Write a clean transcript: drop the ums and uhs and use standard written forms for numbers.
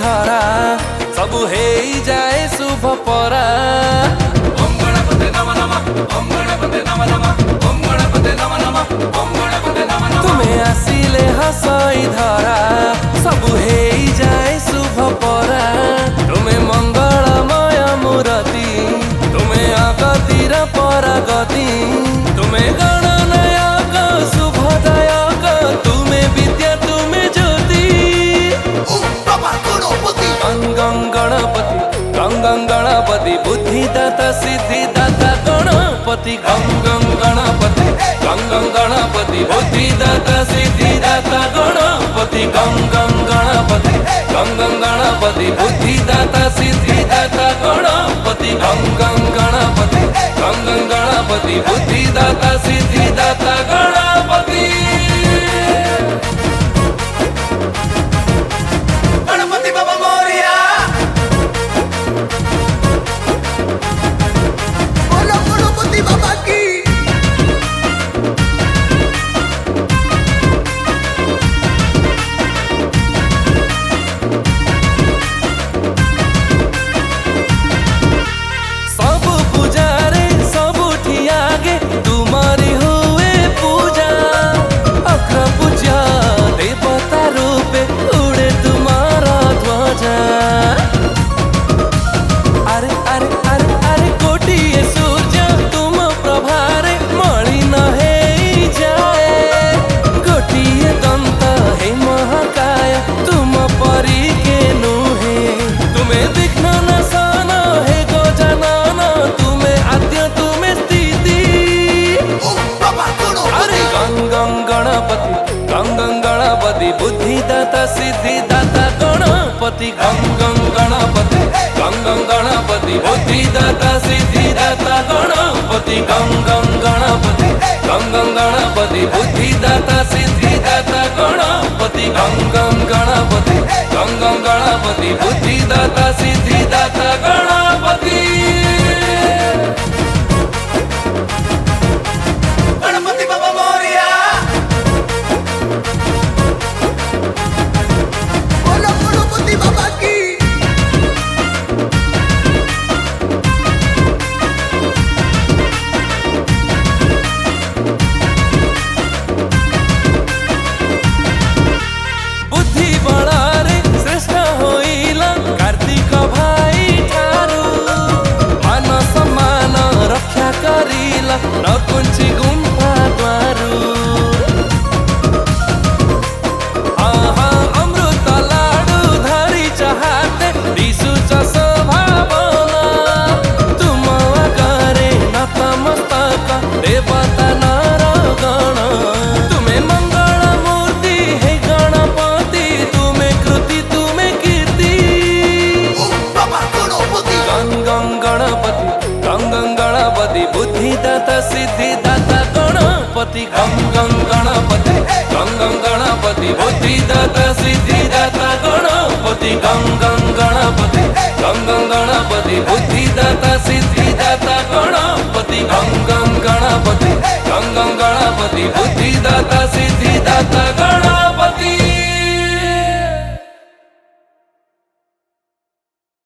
धरा सबु हे जाए शुभ परा। ओम गणपते नमः नमः, ओम गणपते नमः नमः, ओम गणपते नमः नमः, ओम गणपते नमः नमः। तुम्हें आसिले हसई धरा सबु हे जाए शुभ परा। तुम्हें मंगलमय मूर्ति, तुम्हें आगतिर परगति, तुम्हें गणनायक शुभदायक, तुम्हें विद्या तुम्हें ज्योति। गंगं गणपति गंगं गणपति बुद्धिदाता सिद्धिदाता गणपति। गंगं गणपति गंगं गणपति बुद्धिदाता सिद्धिदाता गणपति। गंगं गणपति गंगं गणपति बुद्धिदाता सिद्धिदाता गणपति। गंगं गणपति गंगं गणपति बुद्धिदाता सिद्धिदाता गणपति। गणपति बाबा मोरया। बोलो गणपति बाबा की। सब पूजारे सबु ठियागे तुम्हारी हुए पूजा। अग्र पूजा देवता रूपे उड़े तुम्हारा ध्वजा। अरे अरे अरे अरे कोटिए सूर्य तुम प्रभारे मलिन हे जाए। गोटिए दंत हे महाकाय तुम परी के नुहे। तुम्हें विघ्न नाशन हे गजानन, तुम्हें आद्य तुम्हें स्थिति। अरे गंगं गणपति गंगं गणपति बुद्धिदाता सिद्धिदाता गणपति। गंगं गणपति गंगं गणपति बुद्धिदाता सिद्धिदाता गणपति। गंगं गणपति गंगं गणपति बुद्धिदाता सिद्धिदाता गणपति। गंगं गणपति गंगं गणपति बुद्धिदाता सिद्धिदाता गणपति। गणपति बाबा मोरया। बोलो गणपति बाबा की। बुद्धि बड़ारे श्रेष्ठ होइला कार्तिक भाई ठारू। मान सम्मान रक्षा करिला नकुंची गुंफा द्वारू। आहा अमृत लाडू धरी चाहते दिशुच स्वभावना। तुम आगरे नतमस्तक देवता नर गण। तुम्हें मंगल मूर्ति हे गणपति, तुम्हें कृति तुम्हें कीर्ति। गंगं गणपति गंगं गणपति बुद्धिदाता सिद्धिदाता गणपति। गंगं गणपति गंगं गणपति बुद्धिदाता सिद्धिदाता गणपति। गंगं गणपति गंगं गणपति बुद्धिदाता सिद्धिदाता गणपति। गंगं गणपति गंगं गणपति बुद्धिदाता सिद्धिदाता